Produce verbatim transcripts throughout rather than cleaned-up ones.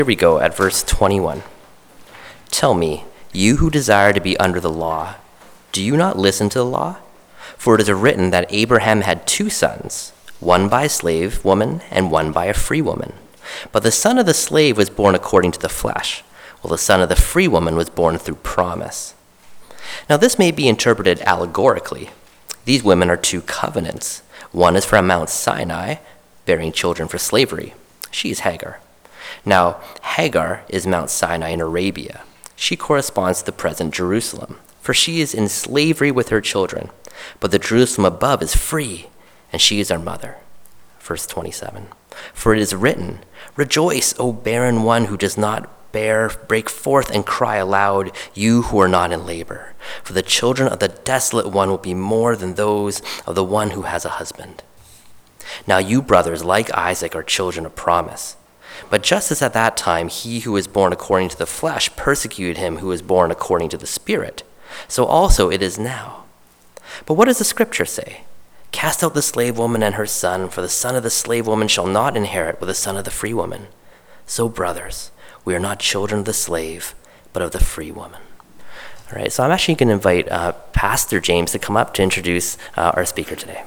Here we go at verse twenty-one. Tell me, you who desire to be under the law, do you not listen to the law? For it is written that Abraham had two sons, one by a slave woman and one by a free woman. But the son of the slave was born according to the flesh, while the son of the free woman was born through promise. Now this may be interpreted allegorically. These women are two covenants. One is from Mount Sinai, bearing children for slavery. She is Hagar. Now, Hagar is Mount Sinai in Arabia. She corresponds to the present Jerusalem, for she is in slavery with her children. But the Jerusalem above is free, and she is our mother. Verse twenty-seven. For it is written, Rejoice, O barren one who does not bear, break forth and cry aloud, you who are not in labor. For the children of the desolate one will be more than those of the one who has a husband. Now you, brothers, like Isaac, are children of promise. But just as at that time he who was born according to the flesh persecuted him who was born according to the Spirit, so also it is now. But what does the scripture say? Cast out the slave woman and her son, for the son of the slave woman shall not inherit with the son of the free woman. So, brothers, we are not children of the slave, but of the free woman. All right, so I'm actually going to invite uh, Pastor James to come up to introduce uh, our speaker today.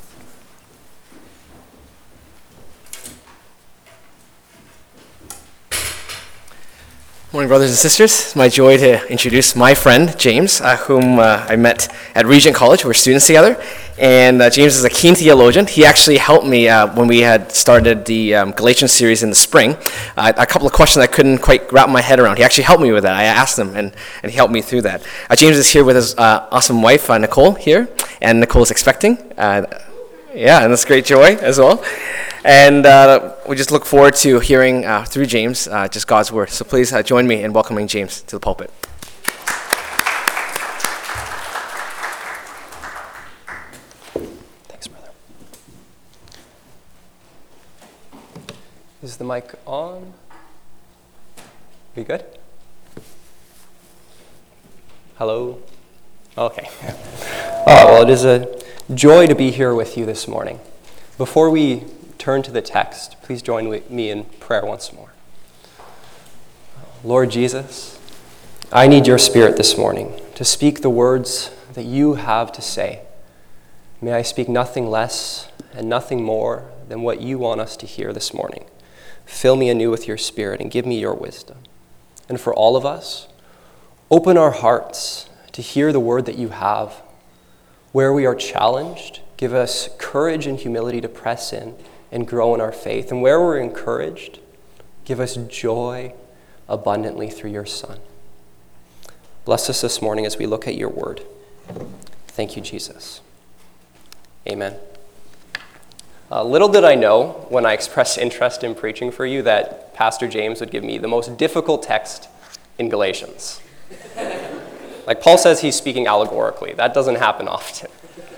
Morning, brothers and sisters. It's my joy to introduce my friend, James, uh, whom uh, I met at Regent College. We're students together. And uh, James is a keen theologian. He actually helped me uh, when we had started the um, Galatians series in the spring. Uh, a couple of questions I couldn't quite wrap my head around. He actually helped me with that. I asked him, and, and he helped me through that. Uh, James is here with his uh, awesome wife, uh, Nicole, here. And Nicole is expecting. Uh, yeah, and that's great joy as well. And uh, we just look forward to hearing uh, through James uh, just God's word. So please uh, join me in welcoming James to the pulpit. Thanks, brother. Is the mic on? Are you good? Hello? Okay. Oh, well, it is a joy to be here with you this morning. Before we turn to the text, please join with me in prayer once more. Lord Jesus, I need your Spirit this morning to speak the words that you have to say. May I speak nothing less and nothing more than what you want us to hear this morning. Fill me anew with your Spirit and give me your wisdom. And for all of us, open our hearts to hear the word that you have. Where we are challenged, give us courage and humility to press in and grow in our faith. And where we're encouraged, give us joy abundantly through your Son. Bless us this morning as we look at your word. Thank you, Jesus. Amen. Uh, little did I know when I expressed interest in preaching for you that Pastor James would give me the most difficult text in Galatians. Like Paul says, he's speaking allegorically. That doesn't happen often.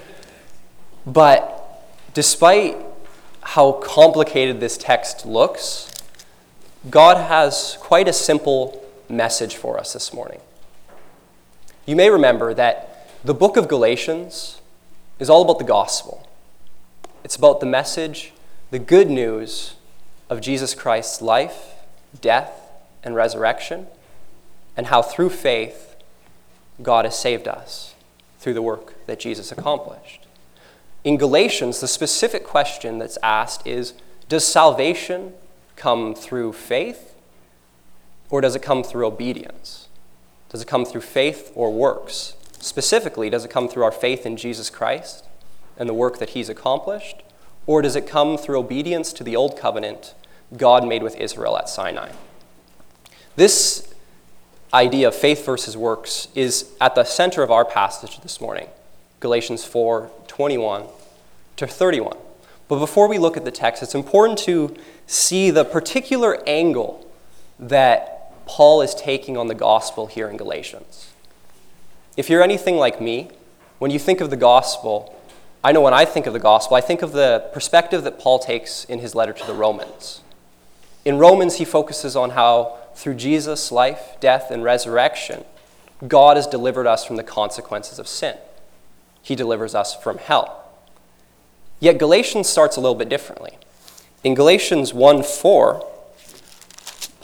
But despite how complicated this text looks, God has quite a simple message for us this morning. You may remember that the book of Galatians is all about the gospel. It's about the message, the good news of Jesus Christ's life, death, and resurrection, and how through faith, God has saved us through the work that Jesus accomplished. In Galatians, the specific question that's asked is, does salvation come through faith, or does it come through obedience? Does it come through faith or works? Specifically, does it come through our faith in Jesus Christ and the work that he's accomplished, or does it come through obedience to the old covenant God made with Israel at Sinai? This idea of faith versus works is at the center of our passage this morning, Galatians four, twenty-one to thirty-one. But before we look at the text, it's important to see the particular angle that Paul is taking on the gospel here in Galatians. If you're anything like me, when you think of the gospel, I know when I think of the gospel, I think of the perspective that Paul takes in his letter to the Romans. In Romans, he focuses on how through Jesus' life, death, and resurrection, God has delivered us from the consequences of sin. He delivers us from hell. Yet Galatians starts a little bit differently. In Galatians one four,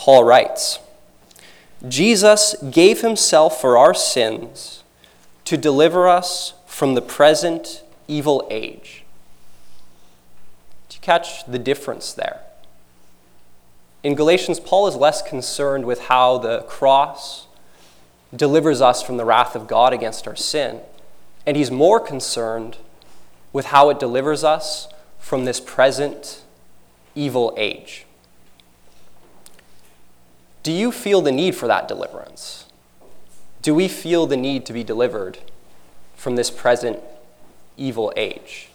Paul writes, Jesus gave himself for our sins to deliver us from the present evil age. Do you catch the difference there? In Galatians, Paul is less concerned with how the cross delivers us from the wrath of God against our sin, and he's more concerned with how it delivers us from this present evil age. Do you feel the need for that deliverance? Do we feel the need to be delivered from this present evil age?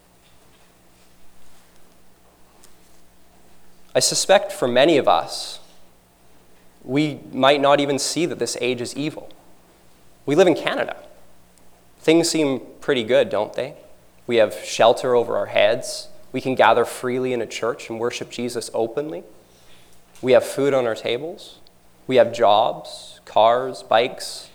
I suspect for many of us, we might not even see that this age is evil. We live in Canada. Things seem pretty good, don't they? We have shelter over our heads. We can gather freely in a church and worship Jesus openly. We have food on our tables. We have jobs, cars, bikes,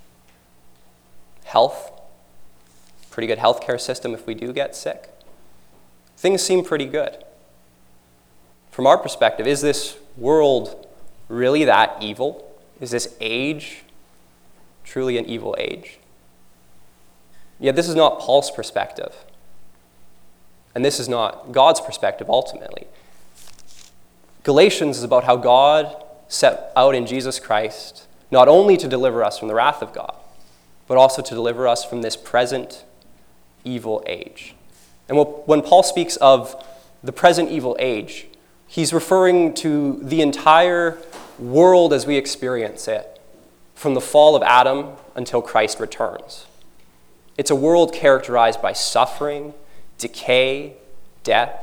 health, pretty good healthcare system if we do get sick. Things seem pretty good. From our perspective, is this world really that evil? Is this age truly an evil age? Yet this is not Paul's perspective. And this is not God's perspective ultimately. Galatians is about how God set out in Jesus Christ not only to deliver us from the wrath of God, but also to deliver us from this present evil age. And when Paul speaks of the present evil age, he's referring to the entire world as we experience it, from the fall of Adam until Christ returns. It's a world characterized by suffering, decay, death.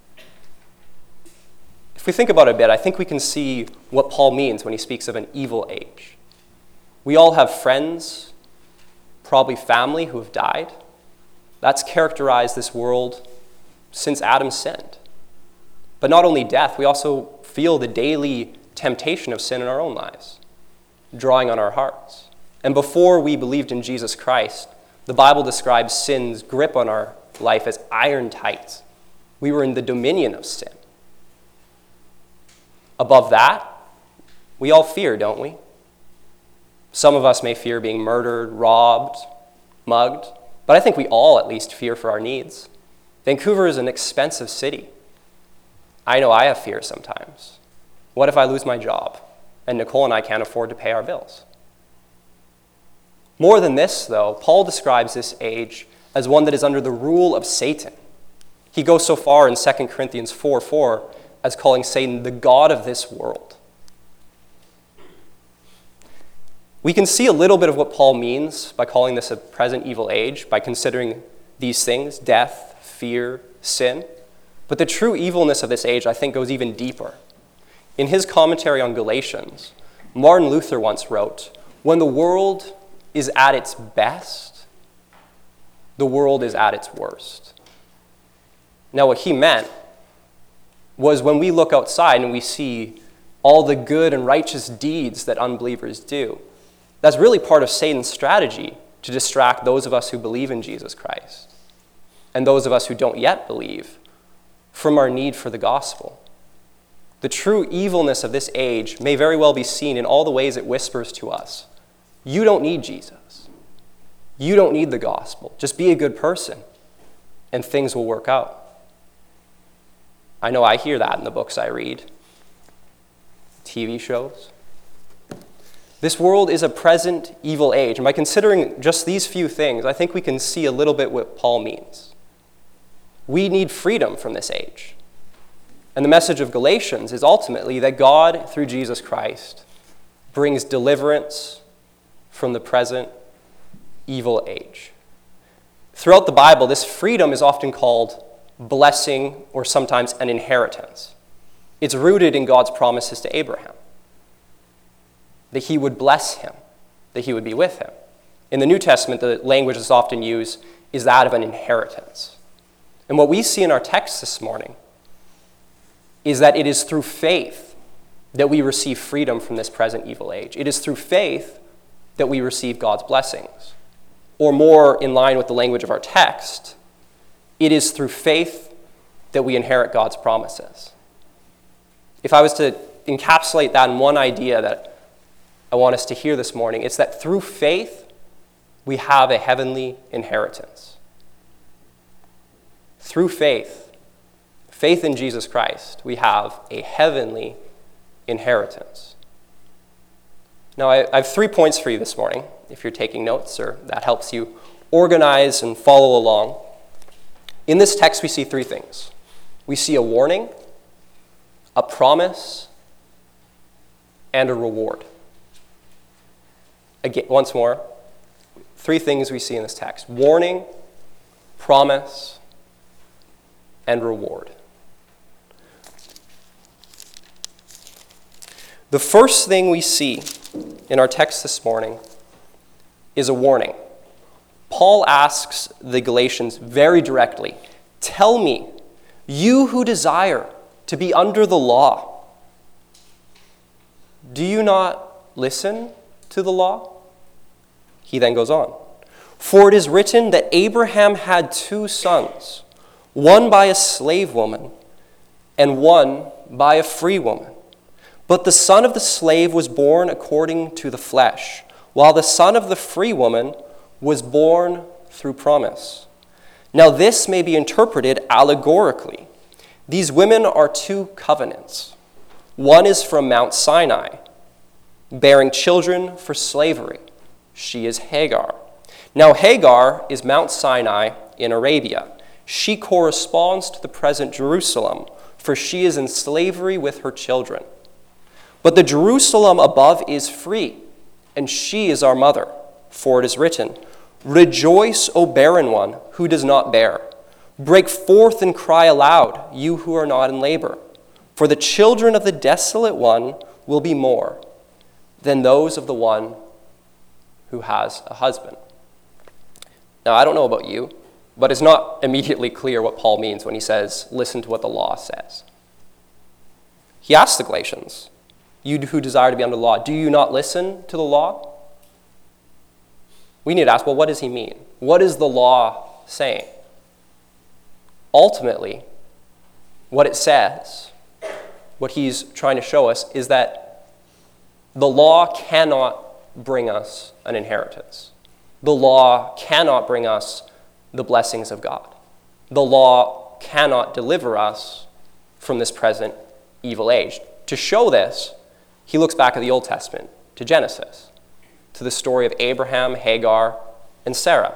If we think about it a bit, I think we can see what Paul means when he speaks of an evil age. We all have friends, probably family, who have died. That's characterized this world since Adam sinned. But not only death, we also feel the daily temptation of sin in our own lives, drawing on our hearts. And before we believed in Jesus Christ, the Bible describes sin's grip on our life as iron tight. We were in the dominion of sin. Above that, we all fear, don't we? Some of us may fear being murdered, robbed, mugged, but I think we all at least fear for our needs. Vancouver is an expensive city. I know I have fear sometimes. What if I lose my job and Nicole and I can't afford to pay our bills? More than this, though, Paul describes this age as one that is under the rule of Satan. He goes so far in Second Corinthians four four as calling Satan the god of this world. We can see a little bit of what Paul means by calling this a present evil age, by considering these things, death, fear, sin. But the true evilness of this age, I think, goes even deeper. In his commentary on Galatians, Martin Luther once wrote, "When the world is at its best, the world is at its worst." Now, what he meant was when we look outside and we see all the good and righteous deeds that unbelievers do, that's really part of Satan's strategy to distract those of us who believe in Jesus Christ and those of us who don't yet believe from our need for the gospel. The true evilness of this age may very well be seen in all the ways it whispers to us. You don't need Jesus. You don't need the gospel. Just be a good person and things will work out. I know I hear that in the books I read, T V shows. This world is a present evil age, and by considering just these few things, I think we can see a little bit what Paul means. We need freedom from this age. And the message of Galatians is ultimately that God, through Jesus Christ, brings deliverance from the present evil age. Throughout the Bible, this freedom is often called blessing or sometimes an inheritance. It's rooted in God's promises to Abraham, that he would bless him, that he would be with him. In the New Testament, the language that's often used is that of an inheritance. And what we see in our text this morning is that it is through faith that we receive freedom from this present evil age. It is through faith that we receive God's blessings. Or more in line with the language of our text, it is through faith that we inherit God's promises. If I was to encapsulate that in one idea that I want us to hear this morning. It's that through faith, we have a heavenly inheritance. Through faith, faith in Jesus Christ, we have a heavenly inheritance. Now, I, I have three points for you this morning, if you're taking notes, or that helps you organize and follow along. In this text, we see three things. We see a warning, a promise, and a reward. Again, once more, three things we see in this text: warning, promise, and reward. The first thing we see in our text this morning is a warning. Paul asks the Galatians very directly, "Tell me, you who desire to be under the law, do you not listen to the law?" He then goes on, "For it is written that Abraham had two sons, one by a slave woman and one by a free woman. But the son of the slave was born according to the flesh, while the son of the free woman was born through promise. Now this may be interpreted allegorically. These women are two covenants. One is from Mount Sinai, bearing children for slavery. She is Hagar. Now Hagar is Mount Sinai in Arabia. She corresponds to the present Jerusalem, for she is in slavery with her children. But the Jerusalem above is free, and she is our mother. For it is written, 'Rejoice, O barren one who does not bear. Break forth and cry aloud, you who are not in labor. For the children of the desolate one will be more than those of the one who has a husband.'" Now, I don't know about you, but it's not immediately clear what Paul means when he says, "Listen to what the law says." He asks the Galatians, "You who desire to be under the law, do you not listen to the law?" We need to ask, well, what does he mean? What is the law saying? Ultimately, what it says, what he's trying to show us, is that the law cannot bring us an inheritance. The law cannot bring us the blessings of God. The law cannot deliver us from this present evil age. To show this, he looks back at the Old Testament, to Genesis, to the story of Abraham, Hagar, and Sarah.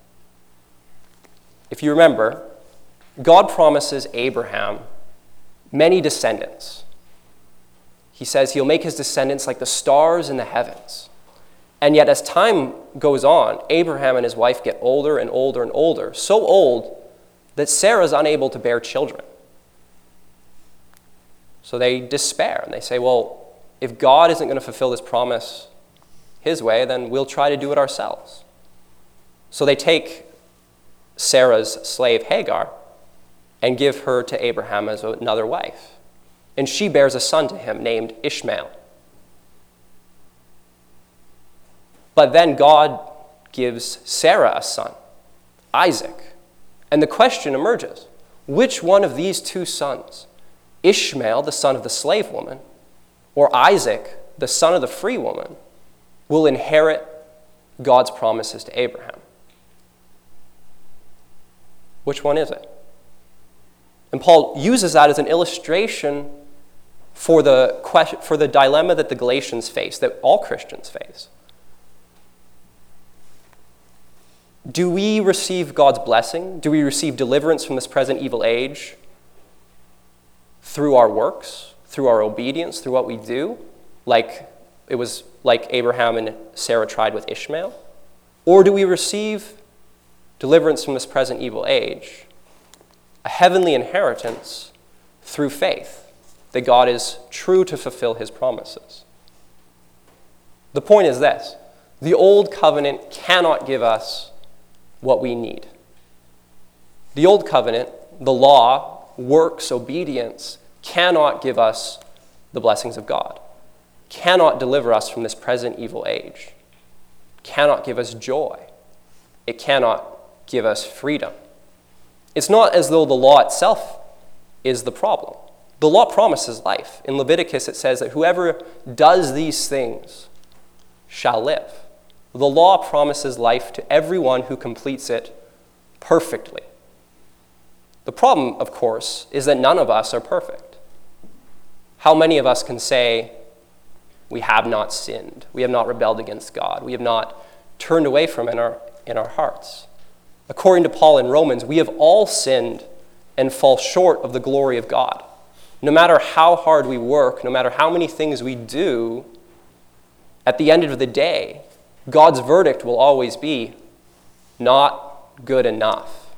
If you remember, God promises Abraham many descendants. He says he'll make his descendants like the stars in the heavens. And yet as time goes on, Abraham and his wife get older and older and older, so old that Sarah's unable to bear children. So they despair and they say, well, if God isn't going to fulfill this promise his way, then we'll try to do it ourselves. So they take Sarah's slave Hagar and give her to Abraham as another wife. And she bears a son to him named Ishmael. But then God gives Sarah a son, Isaac. And the question emerges, which one of these two sons, Ishmael, the son of the slave woman, or Isaac, the son of the free woman, will inherit God's promises to Abraham? Which one is it? And Paul uses that as an illustration for the question, for the dilemma that the Galatians face, that all Christians face. Do we receive God's blessing? Do we receive deliverance from this present evil age through our works, through our obedience, through what we do, like it was like Abraham and Sarah tried with Ishmael? Or do we receive deliverance from this present evil age, a heavenly inheritance, through faith, that God is true to fulfill his promises? The point is this: the old covenant cannot give us what we need. The old covenant, the law, works, obedience, cannot give us the blessings of God, cannot deliver us from this present evil age, cannot give us joy. It cannot give us freedom. It's not as though the law itself is the problem. The law promises life. In Leviticus, it says that whoever does these things shall live. The law promises life to everyone who completes it perfectly. The problem, of course, is that none of us are perfect. How many of us can say, we have not sinned, we have not rebelled against God, we have not turned away from Him in our, in our hearts? According to Paul in Romans, we have all sinned and fall short of the glory of God. No matter how hard we work, no matter how many things we do, at the end of the day, God's verdict will always be not good enough.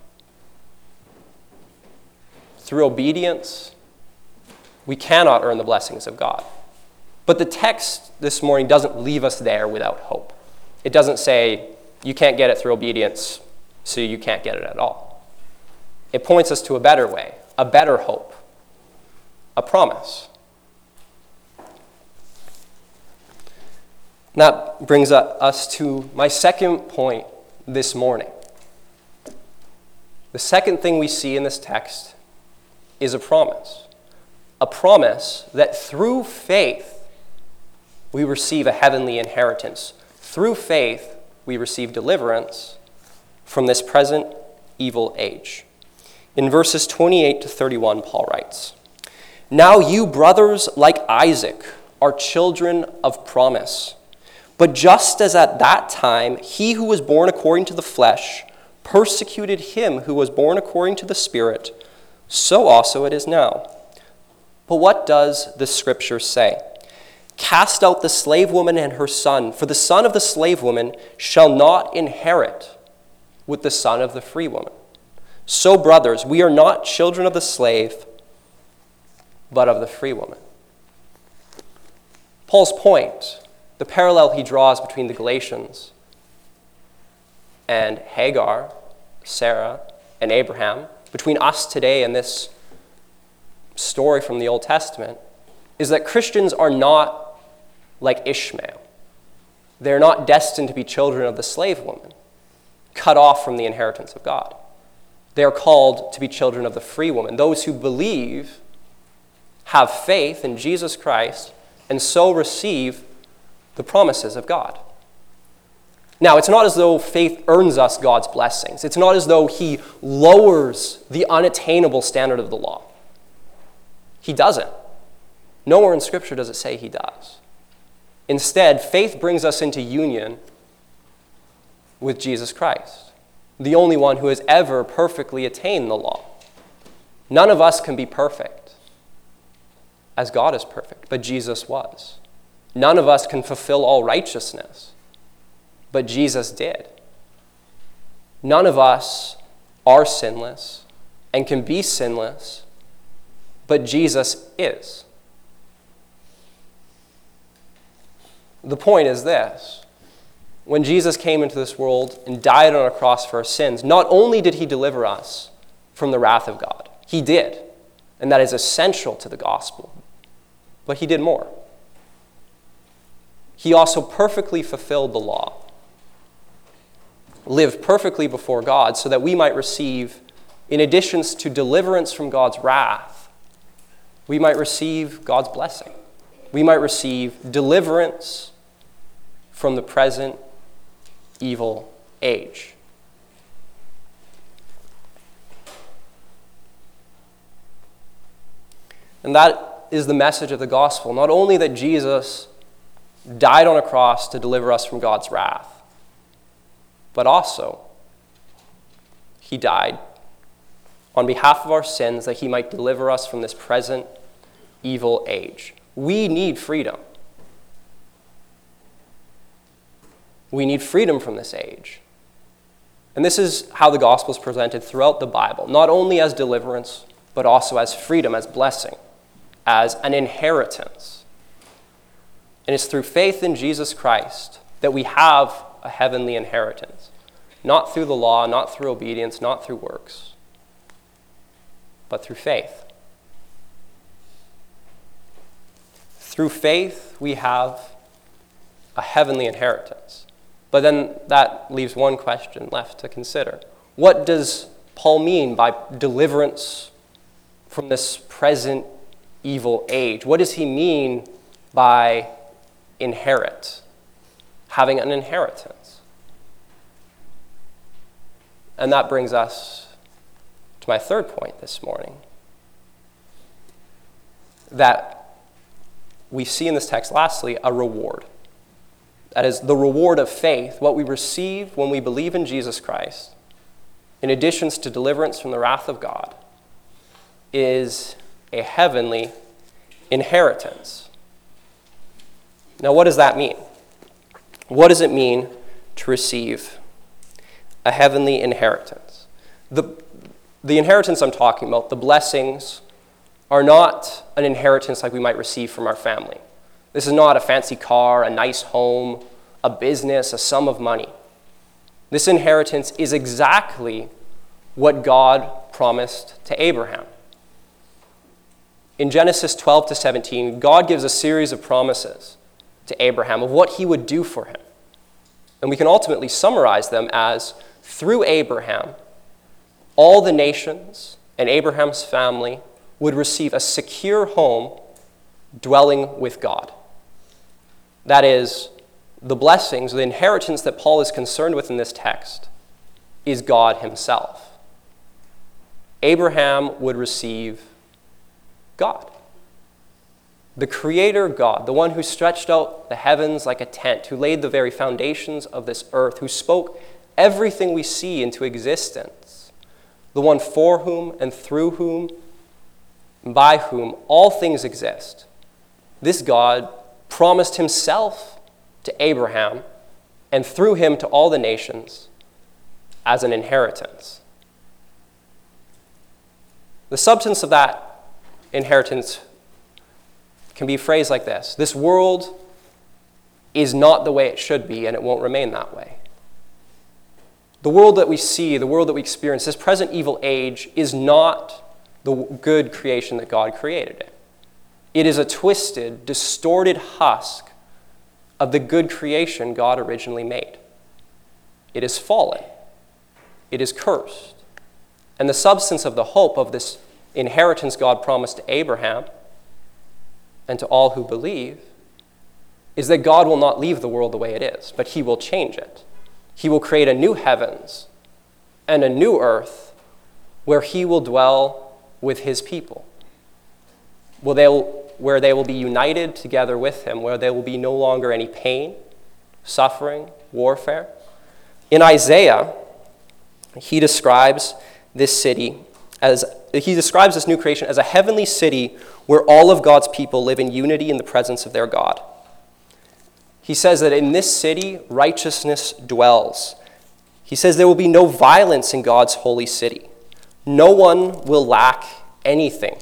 Through obedience, we cannot earn the blessings of God. But the text this morning doesn't leave us there without hope. It doesn't say, you can't get it through obedience, so you can't get it at all. It points us to a better way, a better hope, a promise. That brings us to my second point this morning. The second thing we see in this text is a promise. A promise that through faith, we receive a heavenly inheritance. Through faith, we receive deliverance from this present evil age. In verses twenty-eight to thirty-one, Paul writes, "Now you, brothers, like Isaac, are children of promise. But just as at that time he who was born according to the flesh persecuted him who was born according to the Spirit, so also it is now. But what does the Scripture say? Cast out the slave woman and her son, for the son of the slave woman shall not inherit with the son of the free woman. So, brothers, we are not children of the slave, but of the free woman." Paul's point, the parallel he draws between the Galatians and Hagar, Sarah, and Abraham, between us today and this story from the Old Testament, is that Christians are not like Ishmael. They're not destined to be children of the slave woman, cut off from the inheritance of God. They are called to be children of the free woman, those who believe, have faith in Jesus Christ, and so receive the promises of God. Now, it's not as though faith earns us God's blessings. It's not as though He lowers the unattainable standard of the law. He doesn't. Nowhere in Scripture does it say He does. Instead, faith brings us into union with Jesus Christ, the only one who has ever perfectly attained the law. None of us can be perfect, as God is perfect, but Jesus was. None of us can fulfill all righteousness, but Jesus did. None of us are sinless and can be sinless, but Jesus is. The point is this: when Jesus came into this world and died on a cross for our sins, not only did He deliver us from the wrath of God, He did, and that is essential to the gospel, but He did more. He also perfectly fulfilled the law, lived perfectly before God so that we might receive, in addition to deliverance from God's wrath, we might receive God's blessing. We might receive deliverance from the present evil age. And that is the message of the gospel. Not only that Jesus died on a cross to deliver us from God's wrath, but also He died on behalf of our sins that He might deliver us from this present evil age. We need freedom. We need freedom from this age. And this is how the gospel is presented throughout the Bible, not only as deliverance, but also as freedom, as blessing, as an inheritance. And it's through faith in Jesus Christ that we have a heavenly inheritance. Not through the law, not through obedience, not through works, but through faith. Through faith, we have a heavenly inheritance. But then that leaves one question left to consider. What does Paul mean by deliverance from this present evil age. What does he mean by inherit? Having an inheritance. And that brings us to my third point this morning. That we see in this text, lastly, a reward. That is the reward of faith, what we receive when we believe in Jesus Christ, in addition to deliverance from the wrath of God, is a heavenly inheritance. Now, what does that mean? What does it mean to receive a heavenly inheritance? The, the inheritance I'm talking about, the blessings, are not an inheritance like we might receive from our family. This is not a fancy car, a nice home, a business, a sum of money. This inheritance is exactly what God promised to Abraham. In Genesis twelve to seventeen, God gives a series of promises to Abraham of what he would do for him. And we can ultimately summarize them as, through Abraham, all the nations and Abraham's family would receive a secure home dwelling with God. That is, the blessings, the inheritance that Paul is concerned with in this text is God himself. Abraham would receive God. The Creator God, the one who stretched out the heavens like a tent, who laid the very foundations of this earth, who spoke everything we see into existence, the one for whom and through whom and by whom all things exist. This God promised himself to Abraham and through him to all the nations as an inheritance. The substance of that inheritance can be phrased like this: this world is not the way it should be, and it won't remain that way. The world that we see, the world that we experience, this present evil age, is not the good creation that God created it. It is a twisted, distorted husk of the good creation God originally made. It is fallen. It is cursed. And the substance of the hope of this inheritance God promised to Abraham and to all who believe is that God will not leave the world the way it is, but he will change it. He will create a new heavens and a new earth where he will dwell with his people, where they will, where they will be united together with him, where there will be no longer any pain, suffering, warfare. In Isaiah, he describes this city as, he describes this new creation as a heavenly city where all of God's people live in unity in the presence of their God. He says that in this city, righteousness dwells. He says there will be no violence in God's holy city. No one will lack anything.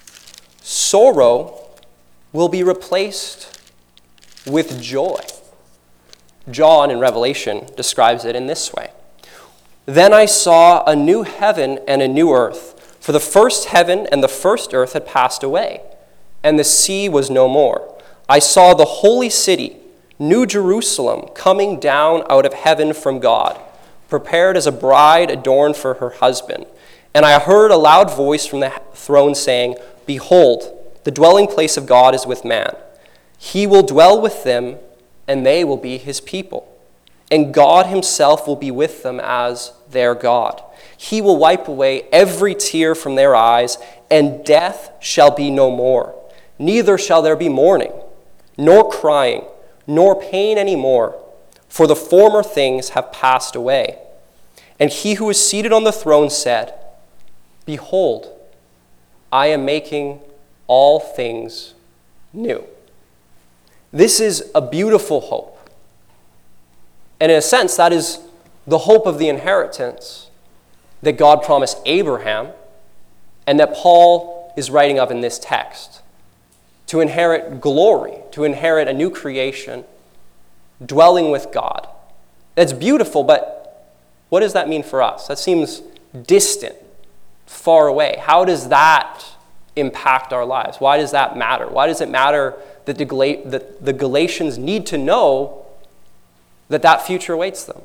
Sorrow will be replaced with joy. John in Revelation describes it in this way. Then I saw a new heaven and a new earth, for the first heaven and the first earth had passed away, and the sea was no more. I saw the holy city, New Jerusalem, coming down out of heaven from God, prepared as a bride adorned for her husband. And I heard a loud voice from the throne saying, Behold, the dwelling place of God is with man. He will dwell with them, and they will be his people. And God himself will be with them as their God. He will wipe away every tear from their eyes, and death shall be no more. Neither shall there be mourning, nor crying, nor pain any more, for the former things have passed away. And he who is seated on the throne said, Behold, I am making all things new. This is a beautiful hope. And in a sense, that is the hope of the inheritance that God promised Abraham and that Paul is writing of in this text. To inherit glory, to inherit a new creation, dwelling with God. That's beautiful, but what does that mean for us? That seems distant, far away. How does that impact our lives? Why does that matter? Why does it matter that the, Gal- that the Galatians need to know that that future awaits them?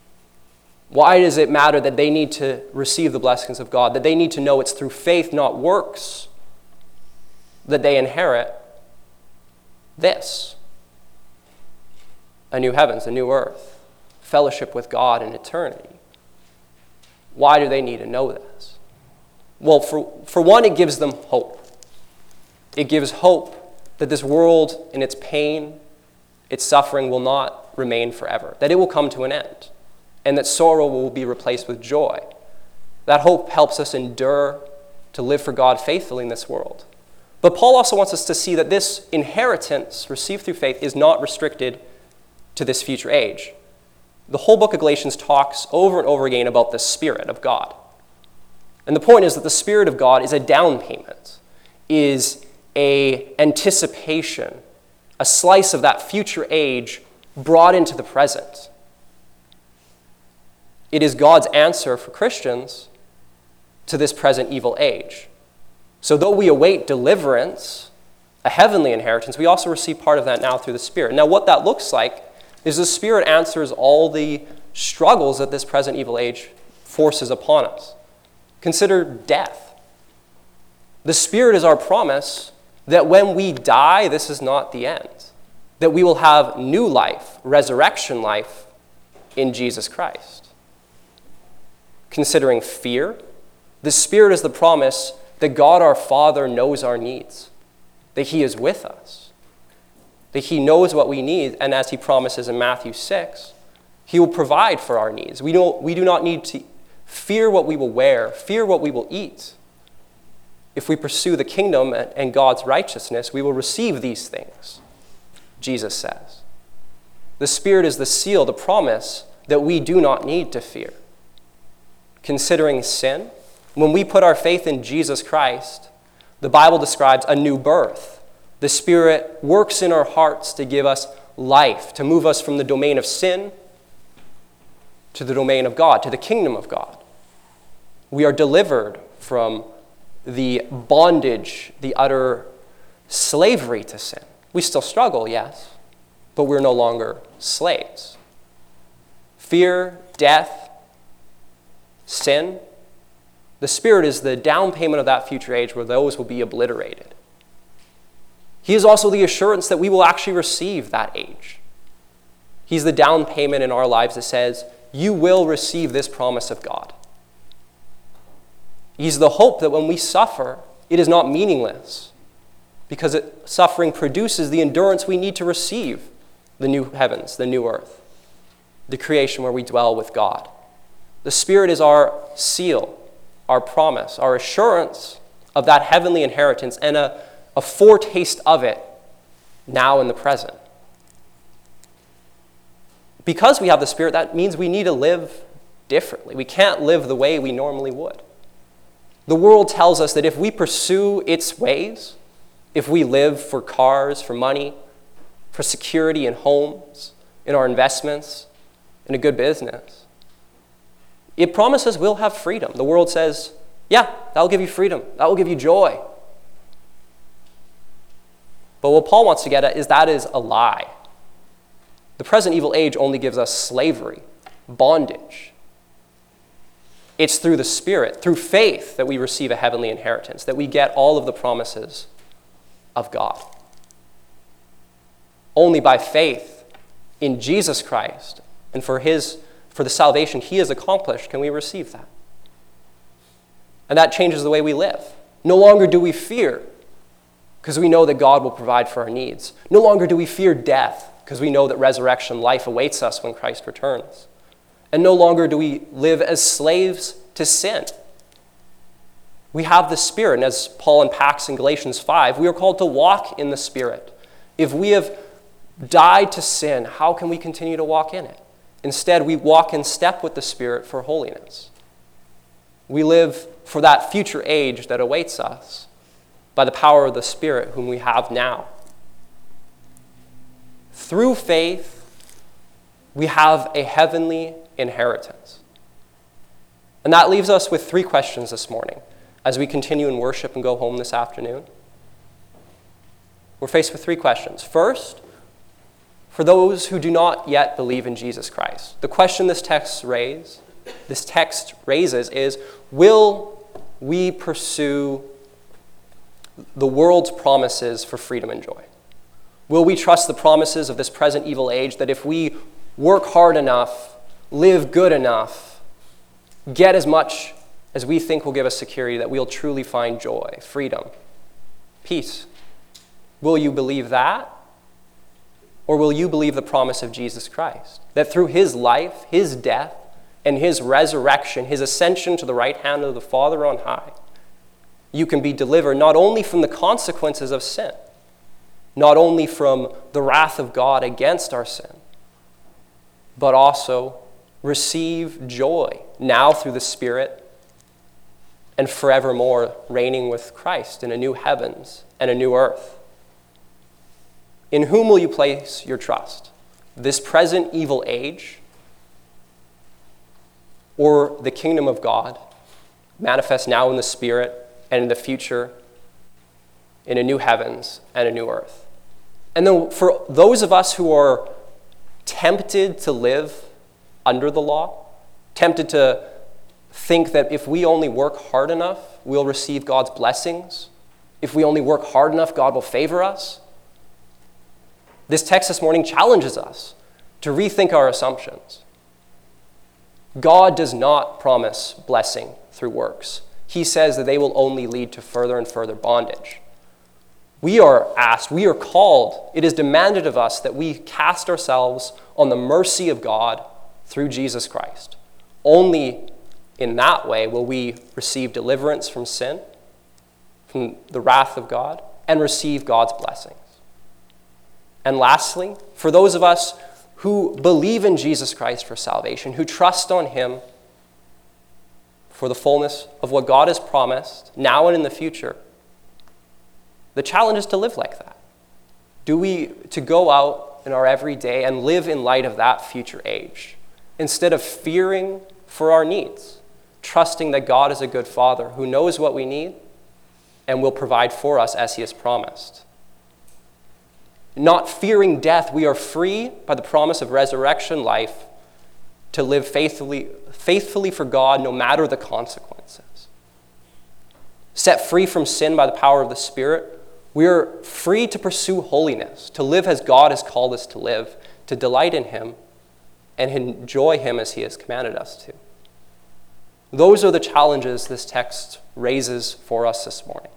Why does it matter that they need to receive the blessings of God, that they need to know it's through faith, not works, that they inherit this: a new heavens, a new earth, fellowship with God in eternity. Why do they need to know this? Well, for, for one, it gives them hope. It gives hope that this world and its pain, its suffering will not remain forever, that it will come to an end, and that sorrow will be replaced with joy. That hope helps us endure to live for God faithfully in this world. But Paul also wants us to see that this inheritance received through faith is not restricted to this future age. The whole book of Galatians talks over and over again about the Spirit of God. And the point is that the Spirit of God is a down payment, is a anticipation, a slice of that future age brought into the present. It is God's answer for Christians to this present evil age. So though we await deliverance, a heavenly inheritance, we also receive part of that now through the Spirit. Now what that looks like is the Spirit answers all the struggles that this present evil age forces upon us. Consider death. The Spirit is our promise that when we die, this is not the end, that we will have new life, resurrection life in Jesus Christ. Considering fear, the Spirit is the promise that God our Father knows our needs, that He is with us, that He knows what we need, and as He promises in Matthew six, He will provide for our needs. We don't, we do not need to fear what we will wear, fear what we will eat. If we pursue the kingdom and God's righteousness, we will receive these things, Jesus says. The Spirit is the seal, the promise that we do not need to fear. Considering sin, when we put our faith in Jesus Christ, the Bible describes a new birth. The Spirit works in our hearts to give us life, to move us from the domain of sin to the domain of God, to the kingdom of God. We are delivered from the bondage, the utter slavery to sin. We still struggle, yes, but we're no longer slaves. Fear, death, sin, the Spirit is the down payment of that future age where those will be obliterated. He is also the assurance that we will actually receive that age. He's the down payment in our lives that says, you will receive this promise of God. He's the hope that when we suffer, it is not meaningless, because it, suffering produces the endurance we need to receive the new heavens, the new earth, the creation where we dwell with God. The Spirit is our seal, our promise, our assurance of that heavenly inheritance, and a, a foretaste of it now in the present. Because we have the Spirit, that means we need to live differently. We can't live the way we normally would. The world tells us that if we pursue its ways, if we live for cars, for money, for security in homes, in our investments, in a good business, it promises we'll have freedom. The world says, yeah, that'll give you freedom. That will give you joy. But what Paul wants to get at is that is a lie. The present evil age only gives us slavery, bondage. It's through the Spirit, through faith, that we receive a heavenly inheritance, that we get all of the promises of God. Only by faith in Jesus Christ and for his for the salvation he has accomplished can we receive that. And that changes the way we live. No longer do we fear because we know that God will provide for our needs. No longer do we fear death because we know that resurrection life awaits us when Christ returns. And no longer do we live as slaves to sin. We have the Spirit, and as Paul unpacks in Galatians five, we are called to walk in the Spirit. If we have died to sin, how can we continue to walk in it? Instead, we walk in step with the Spirit for holiness. We live for that future age that awaits us by the power of the Spirit whom we have now. Through faith, we have a heavenly inheritance. And that leaves us with three questions this morning as we continue in worship and go home this afternoon. We're faced with three questions. First, for those who do not yet believe in Jesus Christ, the question this text raise, this text raises is, will we pursue the world's promises for freedom and joy? Will we trust the promises of this present evil age that if we work hard enough, live good enough, get as much as we think will give us security, that we'll truly find joy, freedom, peace? Will you believe that? Or will you believe the promise of Jesus Christ, that through his life, his death, and his resurrection, his ascension to the right hand of the Father on high, you can be delivered not only from the consequences of sin, not only from the wrath of God against our sin, but also receive joy now through the Spirit and forevermore reigning with Christ in a new heavens and a new earth? In whom will you place your trust? This present evil age, or the kingdom of God, manifest now in the Spirit and in the future in a new heavens and a new earth? And then for those of us who are tempted to live under the law, tempted to think that if we only work hard enough, we'll receive God's blessings. If we only work hard enough, God will favor us. This text this morning challenges us to rethink our assumptions. God does not promise blessing through works. He says that they will only lead to further and further bondage. We are asked, we are called, it is demanded of us that we cast ourselves on the mercy of God through Jesus Christ. Only in that way will we receive deliverance from sin, from the wrath of God, and receive God's blessings. And lastly, for those of us who believe in Jesus Christ for salvation, who trust on him for the fullness of what God has promised, now and in the future, the challenge is to live like that. Do we, to go out in our everyday and live in light of that future age, instead of fearing for our needs, trusting that God is a good Father who knows what we need and will provide for us as he has promised. Not fearing death, we are free by the promise of resurrection life to live faithfully, faithfully for God no matter the consequences. Set free from sin by the power of the Spirit, we are free to pursue holiness, to live as God has called us to live, to delight in him and enjoy him as he has commanded us to. Those are the challenges this text raises for us this morning.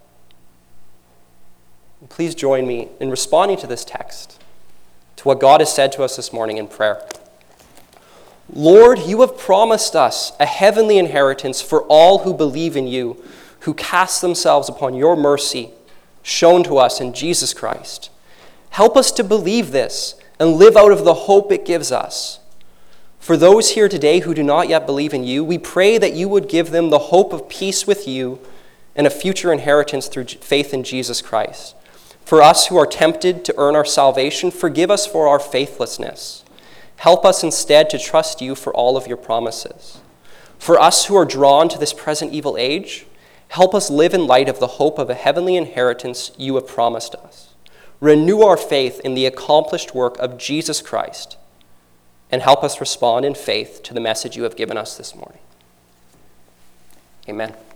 Please join me in responding to this text, to what God has said to us this morning in prayer. Lord, you have promised us a heavenly inheritance for all who believe in you, who cast themselves upon your mercy shown to us in Jesus Christ. Help us to believe this and live out of the hope it gives us. For those here today who do not yet believe in you, we pray that you would give them the hope of peace with you and a future inheritance through faith in Jesus Christ. For us who are tempted to earn our salvation, forgive us for our faithlessness. Help us instead to trust you for all of your promises. For us who are drawn to this present evil age, help us live in light of the hope of a heavenly inheritance you have promised us. Renew our faith in the accomplished work of Jesus Christ, and help us respond in faith to the message you have given us this morning. Amen.